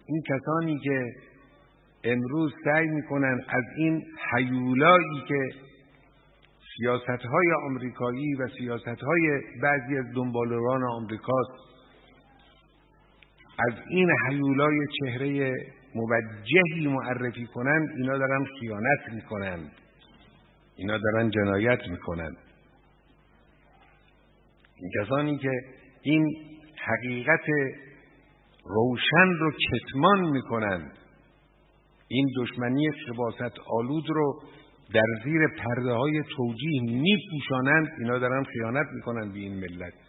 این کسانی که امروز سعی میکنن از این هیولایی که سیاست‌های آمریکایی و سیاست‌های بعضی از دنباله‌ران آمریکاست، از این هیولای چهره موجهی معرفی کنند، اینا دارن خیانت میکنند، اینا دارن جنایت میکنند. این کسانی که این حقیقت روشن رو کتمان میکنند، این دشمنی خباثت آلود رو در زیر پرده های توجیه میپوشانند، اینا دارن خیانت میکنند به این ملت.